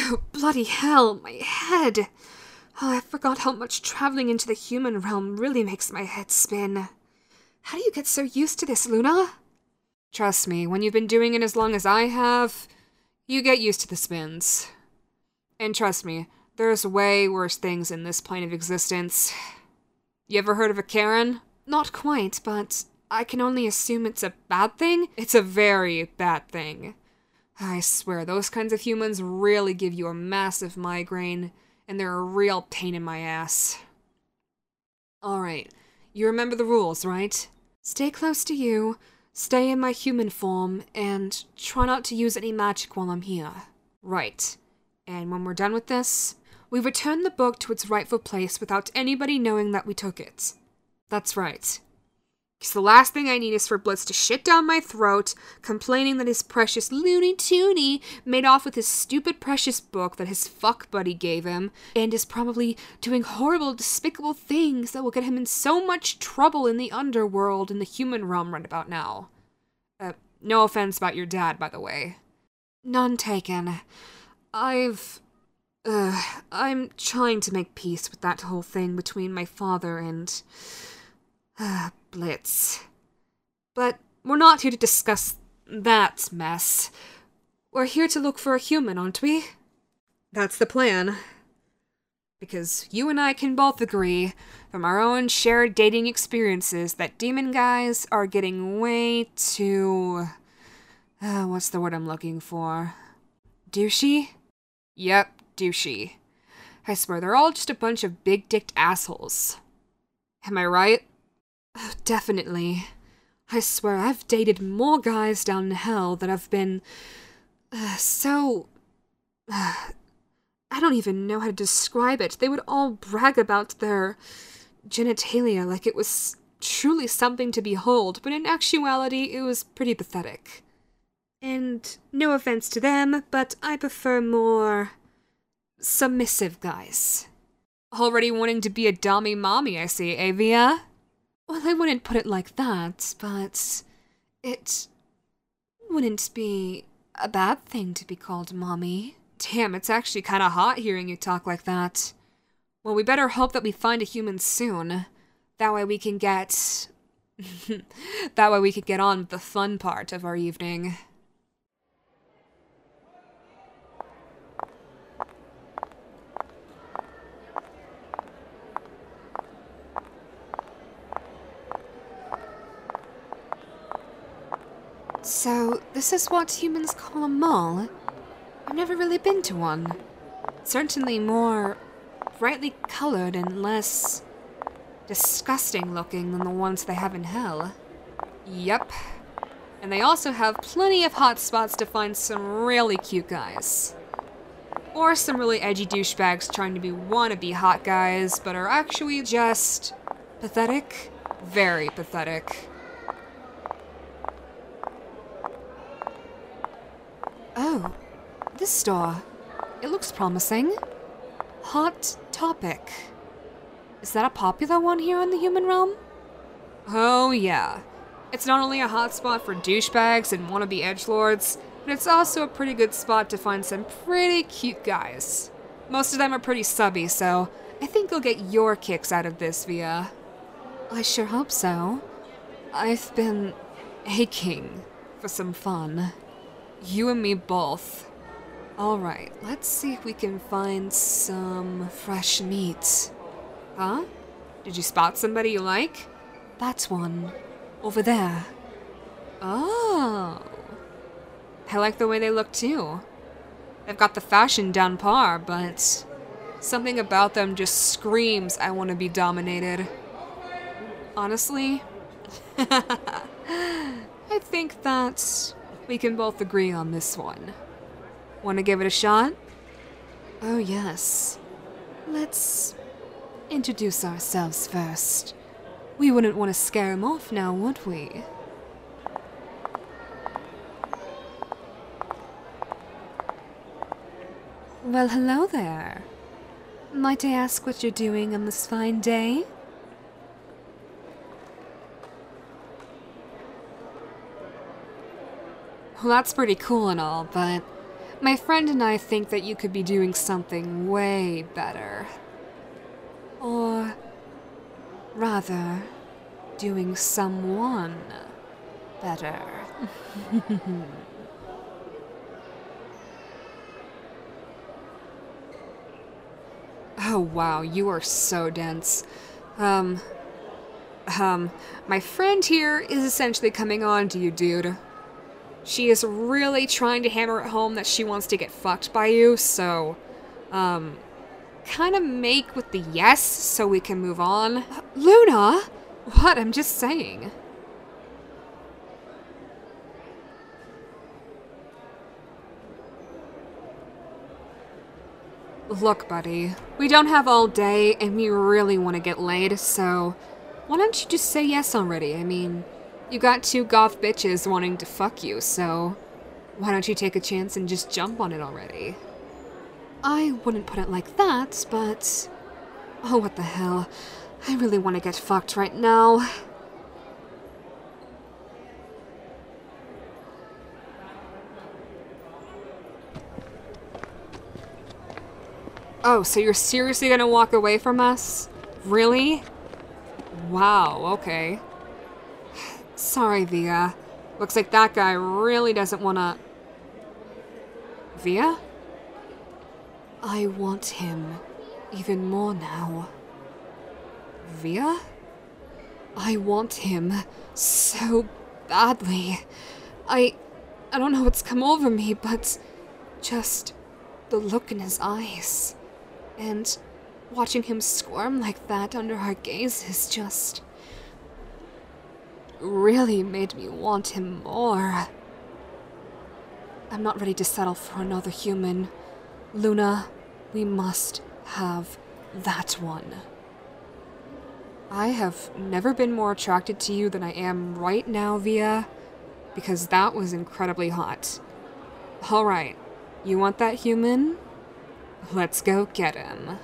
Oh, bloody hell, my head! Oh, I forgot how much traveling into the human realm really makes my head spin. How do you get so used to this, Luna? Trust me, when you've been doing it as long as I have, you get used to the spins. And trust me, there's way worse things in this plane of existence. You ever heard of a Karen? Not quite, but I can only assume it's a bad thing? It's a very bad thing. I swear, those kinds of humans really give you a massive migraine, and they're a real pain in my ass. Alright, you remember the rules, right? Stay close to you, stay in my human form, and try not to use any magic while I'm here. Right. And when we're done with this, we return the book to its rightful place without anybody knowing that we took it. That's right. Because the last thing I need is for Blitz to shit down my throat, complaining that his precious Looney Tooney made off with his stupid precious book that his fuck buddy gave him, and is probably doing horrible, despicable things that will get him in so much trouble in the underworld in the human realm right about now. No offense about your dad, by the way. None taken. I'm trying to make peace with that whole thing between my father and Blitz. But we're not here to discuss that mess. We're here to look for a human, aren't we? That's the plan. Because you and I can both agree, from our own shared dating experiences, that demon guys are getting way too... what's the word I'm looking for? Douchey? Yep, douchey. I swear, they're all just a bunch of big-dicked assholes. Am I right? Oh, definitely. I swear, I've dated more guys down in hell that have been... I don't even know how to describe it. They would all brag about their genitalia like it was truly something to behold, but in actuality, it was pretty pathetic. And no offense to them, but I prefer more submissive guys. Already wanting to be a dummy mommy, I see, Avia? Well, I wouldn't put it like that, but it wouldn't be a bad thing to be called mommy. Damn, it's actually kinda hot hearing you talk like that. Well, we better hope that we find a human soon. That way we can get... that way we can get on with the fun part of our evening. So, this is what humans call a mall? I've never really been to one. Certainly more brightly colored and less disgusting looking than the ones they have in hell. Yep. And they also have plenty of hot spots to find some really cute guys. Or some really edgy douchebags trying to be wannabe hot guys, but are actually just pathetic. Very pathetic. Oh, this store. It looks promising. Hot Topic. Is that a popular one here in the human realm? Oh yeah. It's not only a hotspot for douchebags and wannabe edgelords, but it's also a pretty good spot to find some pretty cute guys. Most of them are pretty subby, so I think you'll get your kicks out of this, Via. I sure hope so. I've been aching for some fun. You and me both. Alright, let's see if we can find some fresh meat. Huh? Did you spot somebody you like? That's one. Over there. Oh. I like the way they look too. They've got the fashion down par, but something about them just screams I want to be dominated. Honestly, I think that we can both agree on this one. Want to give it a shot? Oh yes. Let's introduce ourselves first. We wouldn't want to scare him off now, would we? Well, hello there. Might I ask what you're doing on this fine day? Well, that's pretty cool and all, but My friend and I think that you could be doing something way better. Or rather, doing someone better. Oh wow, you are so dense. My friend here is essentially coming on to you, dude. She is really trying to hammer it home that she wants to get fucked by you, so, kind of make with the yes so we can move on. Luna? What? I'm just saying. Look, buddy, we don't have all day, and we really want to get laid, so why don't you just say yes already? I mean, you got two goth bitches wanting to fuck you, so why don't you take a chance and just jump on it already? I wouldn't put it like that, but... Oh, what the hell. I really want to get fucked right now. Oh, so you're seriously gonna walk away from us? Really? Wow, okay. Sorry, Via. Looks like that guy really doesn't wanna... Via? I want him even more now. Via? I want him so badly. I don't know what's come over me, but just the look in his eyes. And watching him squirm like that under our gazes just really made me want him more. I'm not ready to settle for another human. Luna, we must have that one. I have never been more attracted to you than I am right now, Via, because that was incredibly hot. Alright, you want that human? Let's go get him.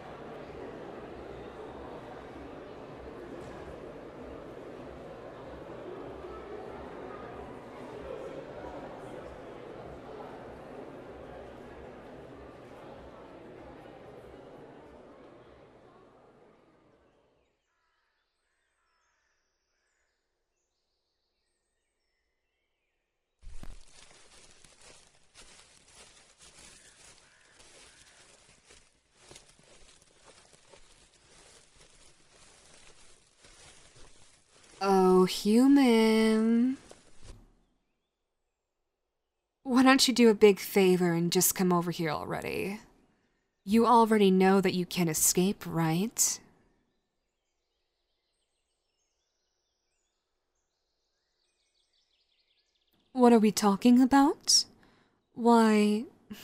Oh, human. Why don't you do a big favor and just come over here already? You already know that you can escape, right? What are we talking about? Why...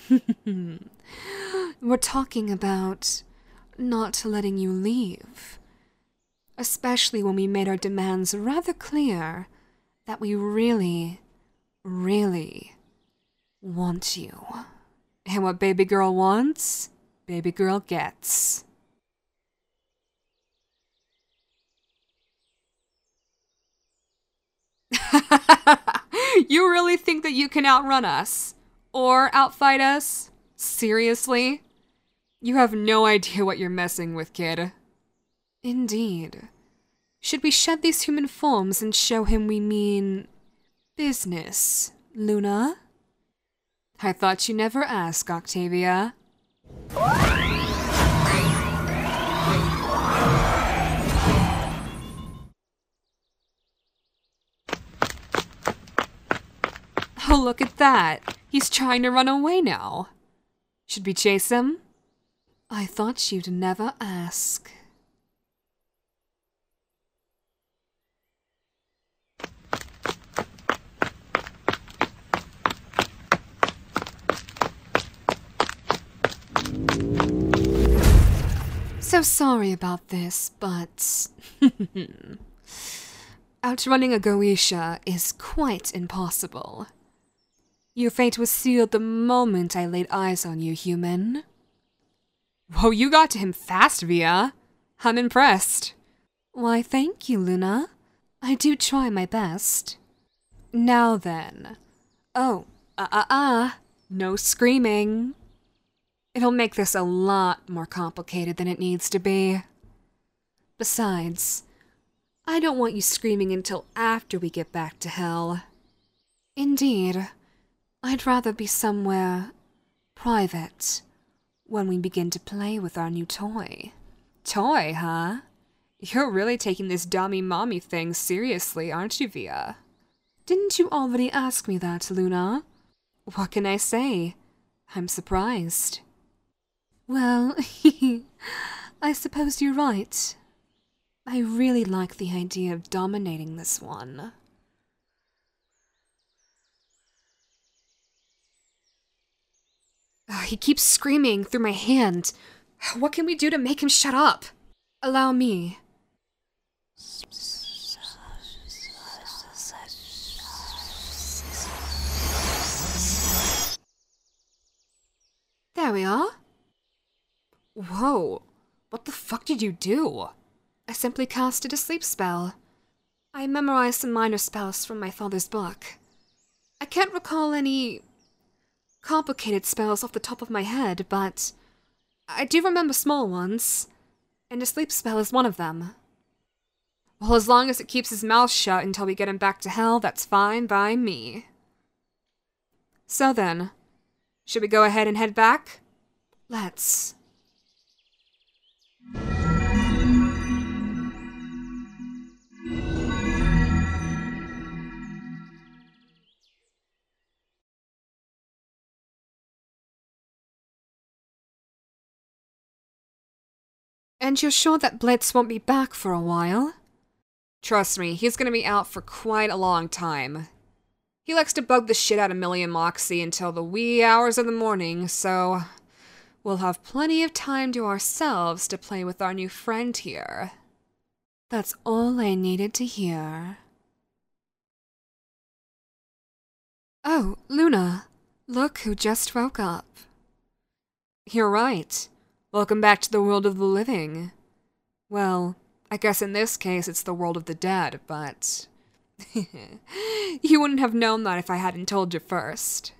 We're talking about not letting you leave. Especially when we made our demands rather clear that we really, really want you. And what baby girl wants, baby girl gets. You really think that you can outrun us? Or outfight us? Seriously? You have no idea what you're messing with, kid. Indeed. Should we shed these human forms and show him we mean... business, Luna? I thought you never asked, Octavia. Oh, look at that. He's trying to run away now. Should we chase him? I thought you'd never ask. So sorry about this, but... outrunning a Goetia is quite impossible. Your fate was sealed the moment I laid eyes on you, human. Whoa, you got to him fast, Via. I'm impressed. Why, thank you, Luna. I do try my best. Now then. Oh, No screaming. It'll make this a lot more complicated than it needs to be. Besides, I don't want you screaming until after we get back to hell. Indeed, I'd rather be somewhere private when we begin to play with our new toy. Toy, huh? You're really taking this dummy-mommy thing seriously, aren't you, Via? Didn't you already ask me that, Luna? What can I say? I'm surprised. Well, I suppose you're right. I really like the idea of dominating this one. He keeps screaming through my hand. What can we do to make him shut up? Allow me. There we are. Whoa, what the fuck did you do? I simply casted a sleep spell. I memorized some minor spells from my father's book. I can't recall any complicated spells off the top of my head, but I do remember small ones, and a sleep spell is one of them. Well, as long as it keeps his mouth shut until we get him back to hell, that's fine by me. So then, should we go ahead and head back? Let's. And you're sure that Blitz won't be back for a while? Trust me, he's gonna be out for quite a long time. He likes to bug the shit out of Millie and Moxie until the wee hours of the morning, so we'll have plenty of time to ourselves to play with our new friend here. That's all I needed to hear. Oh, Luna, look who just woke up. You're right. Welcome back to the world of the living. Well, I guess in this case it's the world of the dead, but you wouldn't have known that if I hadn't told you first.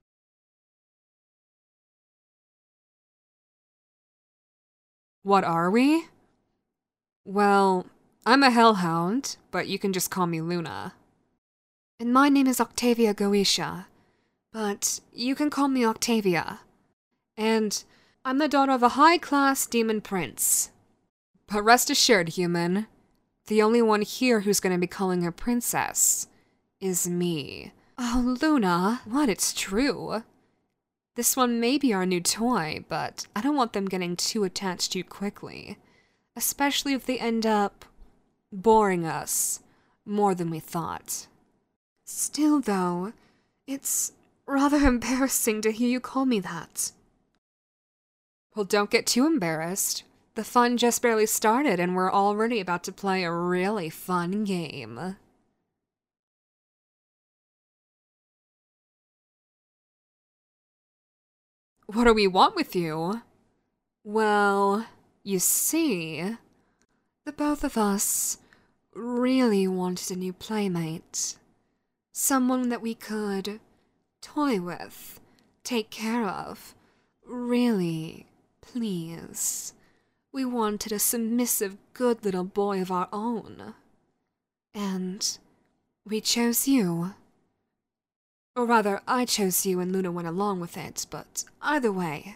What are we? Well, I'm a hellhound, but you can just call me Luna. And my name is Octavia Goetia, but you can call me Octavia. And I'm the daughter of a high-class demon prince. But rest assured, human, the only one here who's going to be calling her princess is me. Oh, Luna, what? It's true. This one may be our new toy, but I don't want them getting too attached too quickly, especially if they end up boring us more than we thought. Still, though, it's rather embarrassing to hear you call me that. Well, don't get too embarrassed. The fun just barely started and we're already about to play a really fun game. What do we want with you? Well, you see, the both of us really wanted a new playmate. Someone that we could toy with, take care of, really please. We wanted a submissive, good little boy of our own. And we chose you. Or rather, I chose you and Luna went along with it, but either way,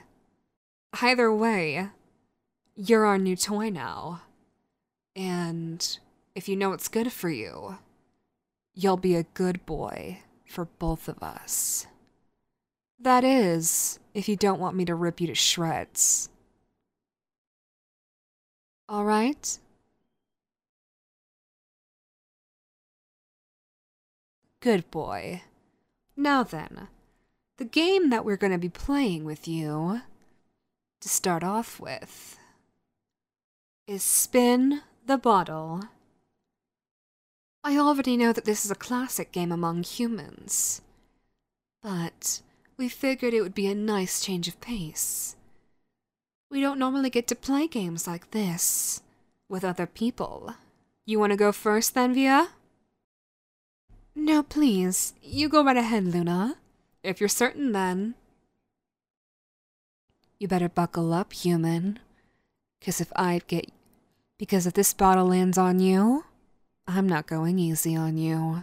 you're our new toy now. And if you know what's good for you, you'll be a good boy for both of us. That is, if you don't want me to rip you to shreds. All right? Good boy. Now then, the game that we're going to be playing with you, to start off with, is Spin the Bottle. I already know that this is a classic game among humans, but we figured it would be a nice change of pace. We don't normally get to play games like this with other people. You want to go first then, Via? No, please. You go right ahead, Luna. If you're certain then, You better buckle up, human. Because if this bottle lands on you, I'm not going easy on you.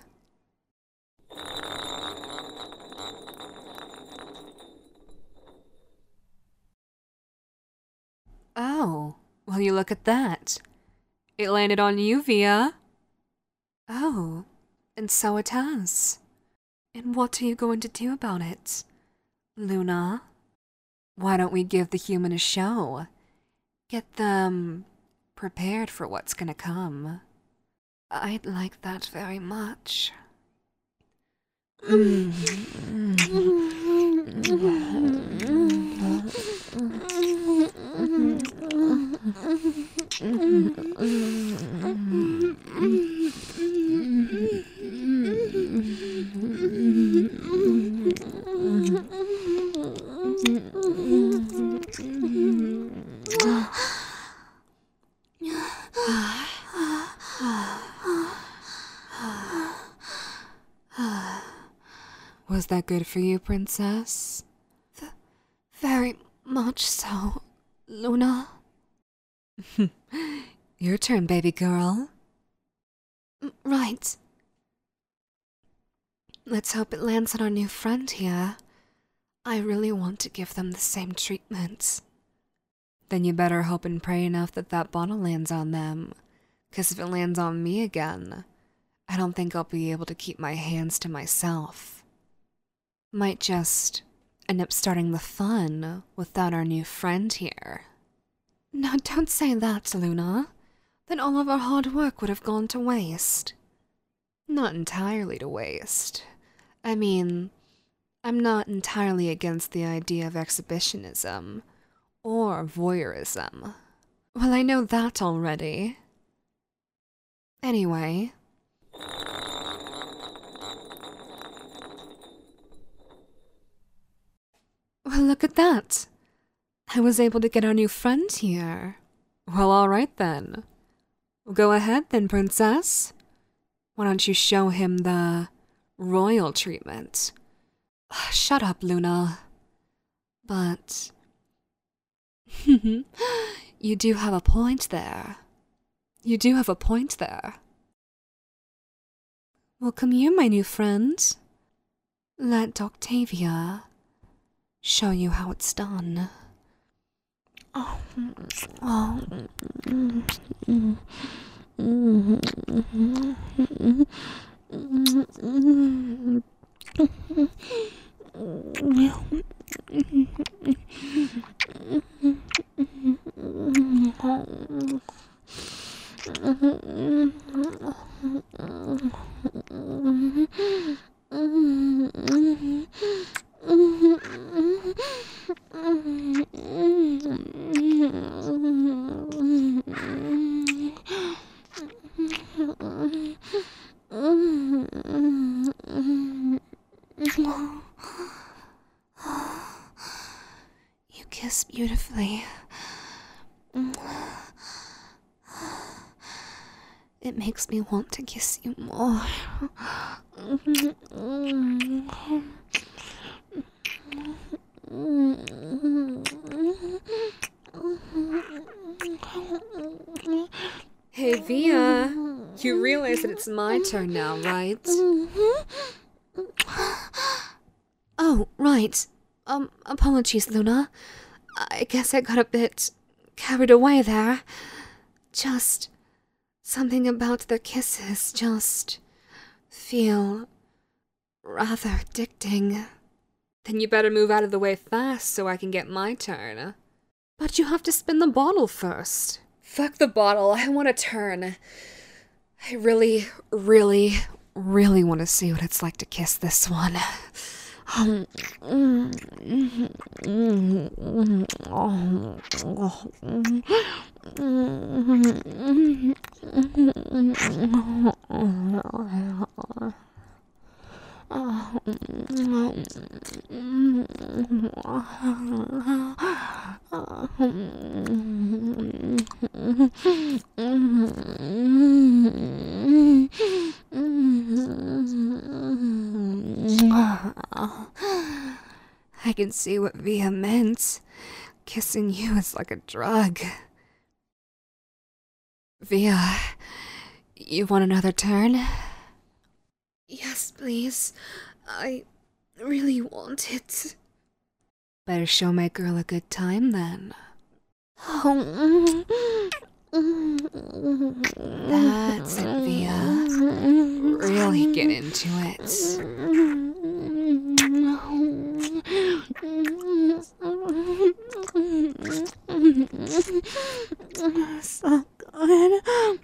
Oh, well, you look at that. It landed on you, Via. Oh, and so it has. And what are you going to do about it, Luna? Why don't we give the human a show? Get them prepared for what's gonna come. I'd like that very much. Was that good for you, princess? Very much so, Luna. Your turn, baby girl. Right. Let's hope it lands on our new friend here. I really want to give them the same treatment. Then you better hope and pray enough that that bottle lands on them. 'Cause if it lands on me again, I don't think I'll be able to keep my hands to myself. Might just end up starting the fun without our new friend here. No, don't say that, Luna. Then all of our hard work would have gone to waste. Not entirely to waste. I mean, I'm not entirely against the idea of exhibitionism or voyeurism. Well, I know that already. Anyway. Well, look at that. I was able to get our new friend here. Well, all right then. Go ahead then, princess. Why don't you show him the royal treatment? Shut up, Luna. But you do have a point there. You do have a point there. Well, come here, my new friend. Let Octavia show you how it's done. Oh. You kiss beautifully. It makes me want to kiss you more. Hey, Via. You realize that it's my turn now, right? Oh, right. Apologies, Luna. I guess I got a bit carried away there. Just something about their kisses just feel rather addicting. Then you better move out of the way fast so I can get my turn. But you have to spin the bottle first. Fuck the bottle, I want a turn. I really want to see what it's like to kiss this one. I can see what Via meant. Kissing you is like a drug. Via, you want another turn? Yes, please. I really want it. Better show my girl a good time then. That's it, Via. Really get into it. So good.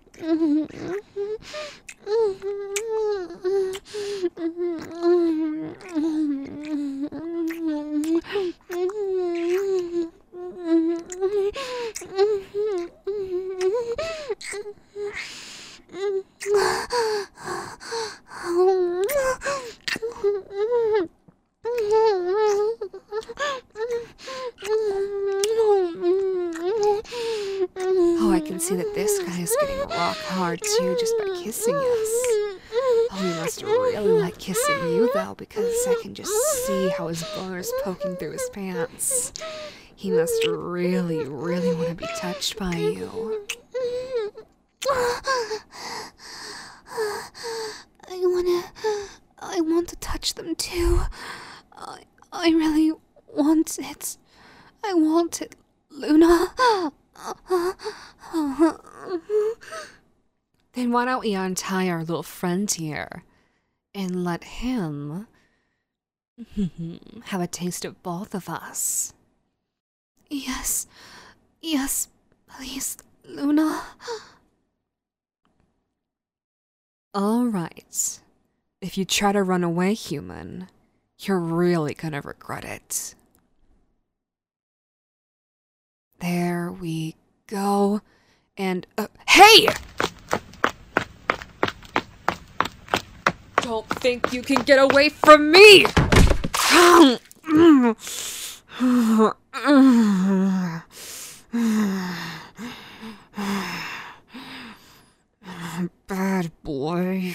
Oh, I can see that this guy is getting rock hard too just by kissing us. Oh, he must really like kissing you though, because I can just see how his boner's poking through his pants. He must really, really want to be touched by you. I want to touch them too. I really want it. I want it, Luna. Then why don't we untie our little friend here and let him have a taste of both of us? Yes, please, Luna. All right. If you try to run away, human, you're really gonna regret it. There we go. And, hey! Don't think you can get away from me! Bad boy.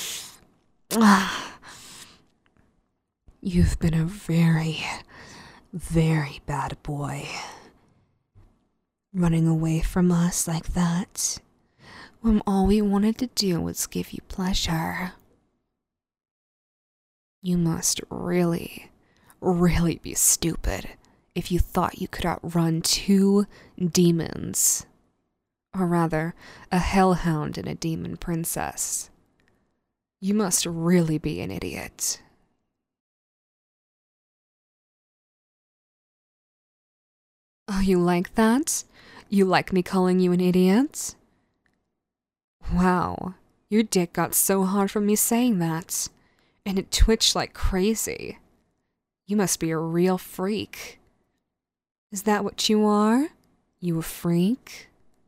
You've been a very, very bad boy. Running away from us like that, when all we wanted to do was give you pleasure. You must really, really be stupid if you thought you could outrun two demons. Or rather, a hellhound and a demon princess. You must really be an idiot. Oh, you like that? You like me calling you an idiot? Wow, your dick got so hard from me saying that, and it twitched like crazy. You must be a real freak. Is that what you are? You a freak?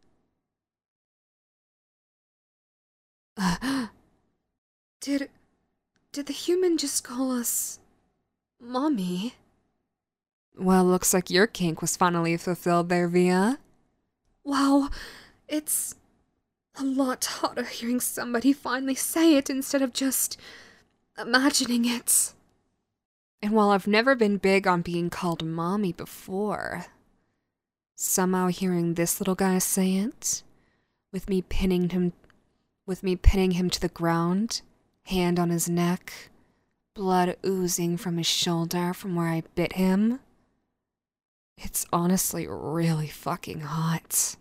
Did the human just call us Mommy? Well, looks like your kink was finally fulfilled there, Via. Wow, it's a lot hotter hearing somebody finally say it instead of just imagining it. And while I've never been big on being called Mommy before, somehow hearing this little guy say it, with me pinning him to the ground, hand on his neck, blood oozing from his shoulder from where I bit him, it's honestly really fucking hot.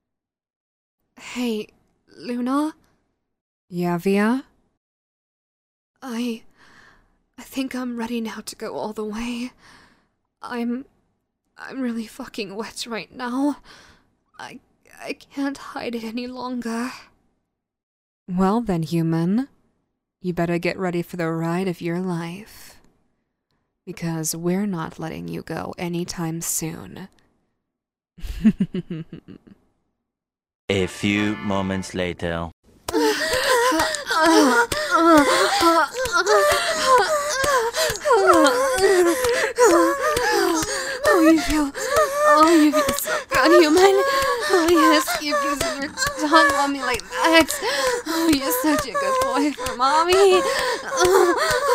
Hey, Luna? Yeah, Via? I think I'm ready now to go all the way. I'm really fucking wet right now. I can't hide it any longer. Well then, human, you better get ready for the ride of your life. Because we're not letting you go anytime soon. A few moments later. Oh, you feel so good, human. Oh, yes, keep using your tongue on me like that. Oh, you're such a good boy for Mommy.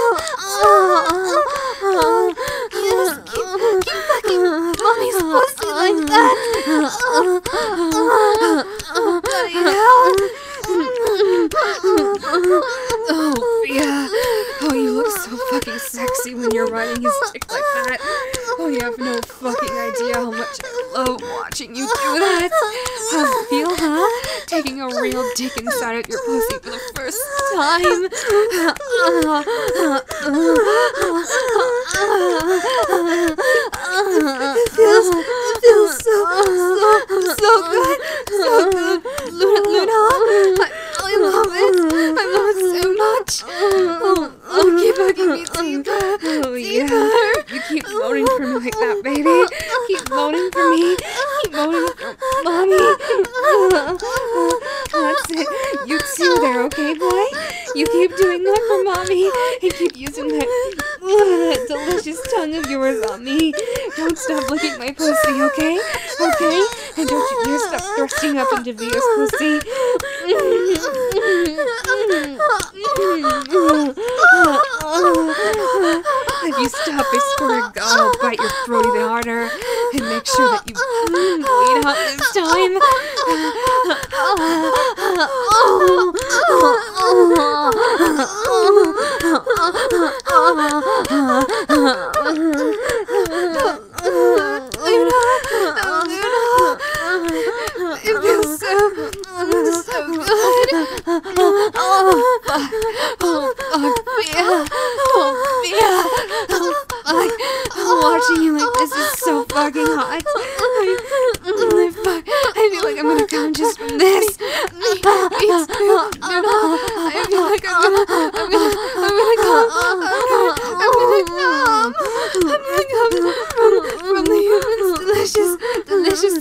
Yes, keep fucking Mommy's pussy Oh, yeah. Oh, you look so fucking sexy when you're riding his dick like that. Oh, you have no fucking idea how much I love watching you do that. How it feel, huh? Taking a real dick inside of your pussy for the first time. It feels so good. So good. Luna, I love it. I love it so much. Oh, keep hugging me deeper. Oh, yeah. You keep moaning for me like that, baby. Keep moaning for me. Keep moaning for mommy. That's it. You too there, okay, boy? You keep doing that for mommy. And keep using that delicious tongue of yours on me. Don't stop licking my pussy, okay? Okay? And don't you dare stop thrusting up into Via's pussy. If you stop, I swear to God, I'll bite your throat even harder and make sure that you bleed out this time. Luna, it feels so good. Oh, yeah. Oh, watching you like this is so fucking hot. I feel like I'm gonna come just from this. Me too. I feel like I'm gonna come. I'm gonna come from the human's delicious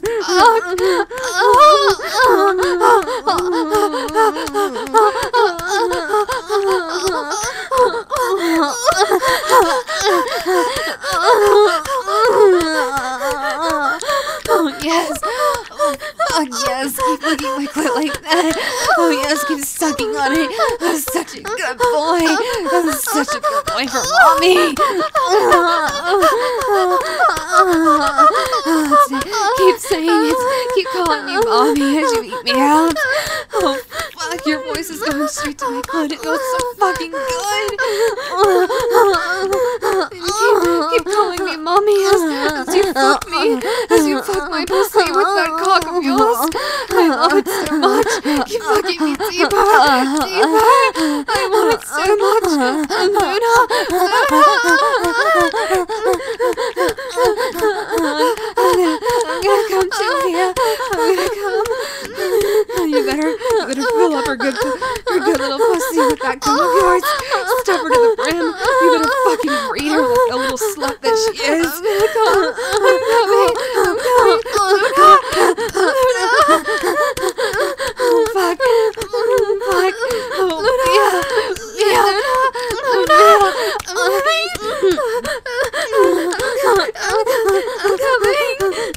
Oh, yes. Oh, yes. Keep licking my clit like that. Oh, yes. Keep sucking on it. I'm such a good boy. I'm such a good boy for mommy. Keep saying it. Keep calling me mommy as you eat me out. Oh, fuck. Your voice is going straight to my clit. It feels so fucking good. Keep calling me mommy as you fuck me. As you fuck my pussy with that cock of yours. I love it so much. Keep fucking me deeper. I want it so much. Luna. I'm gonna come to you. I'm gonna come. You better fill up her good little pussy with that cum of yours. Stuff her to the brim. You better fucking read her like a little slut that she is. I'm gonna come. I'm coming. Oh, fuck. Oh, yeah. I'm coming.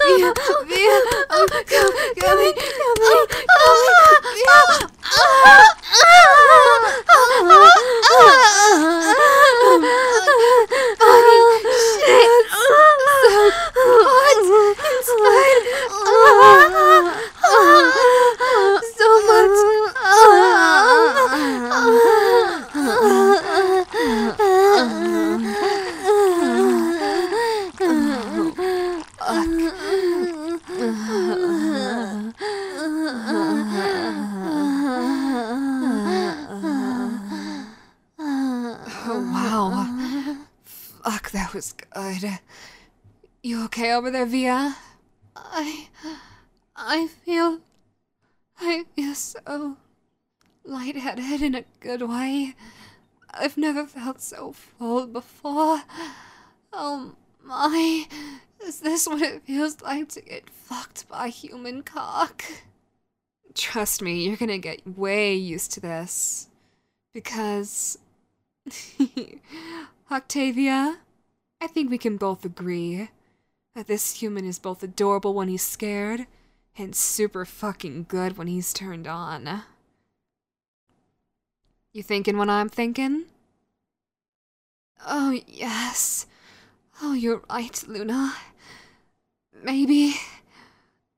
Fuck, that was good. You okay over there, Via? I feel so lightheaded in a good way. I've never felt so full before. Oh my, is this what it feels like to get fucked by a human cock? Trust me, you're gonna get way used to this. Because... Octavia, I think we can both agree that this human is both adorable when he's scared and super fucking good when he's turned on. You thinking what I'm thinking? Oh, yes. Oh, you're right, Luna. Maybe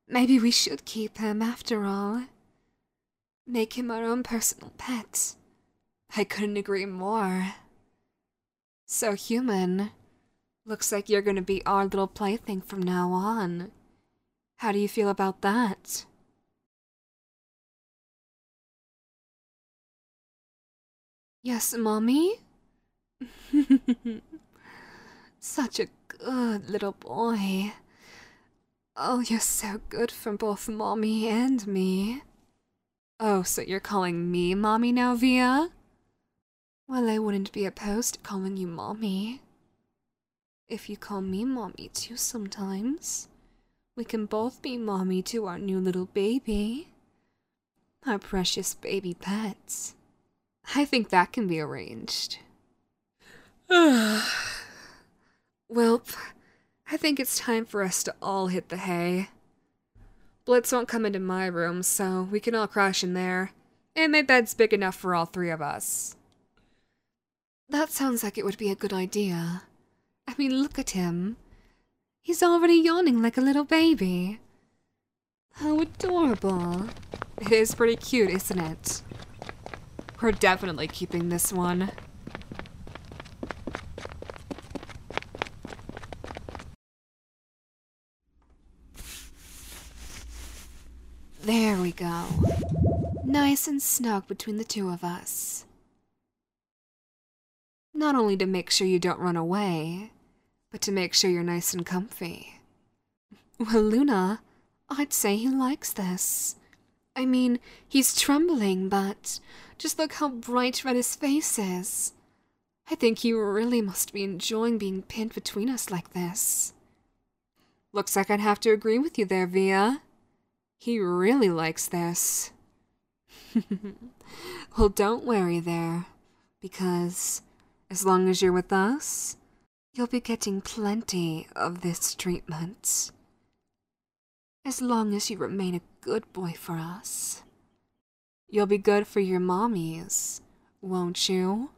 Maybe we should keep him after all. Make him our own personal pet. I couldn't agree more. So human. Looks like you're gonna be our little plaything from now on. How do you feel about that? Yes, Mommy? Such a good little boy. Oh, you're so good for both Mommy and me. Oh, so you're calling me Mommy now, Via? Well, I wouldn't be opposed to calling you Mommy. If you call me Mommy too sometimes, we can both be Mommy to our new little baby. Our precious baby pets. I think that can be arranged. Welp, I think it's time for us to all hit the hay. Blitz won't come into my room, so we can all crash in there. And my bed's big enough for all three of us. That sounds like it would be a good idea. I mean, look at him. He's already yawning like a little baby. How adorable. It is pretty cute, isn't it? We're definitely keeping this one. There we go. Nice and snug between the two of us. Not only to make sure you don't run away, but to make sure you're nice and comfy. Well, Luna, I'd say he likes this. I mean, he's trembling, but just look how bright red his face is. I think he really must be enjoying being pinned between us like this. Looks like I'd have to agree with you there, Via. He really likes this. Well, don't worry there, because as long as you're with us, you'll be getting plenty of this treatment. As long as you remain a good boy for us. You'll be good for your mommies, won't you?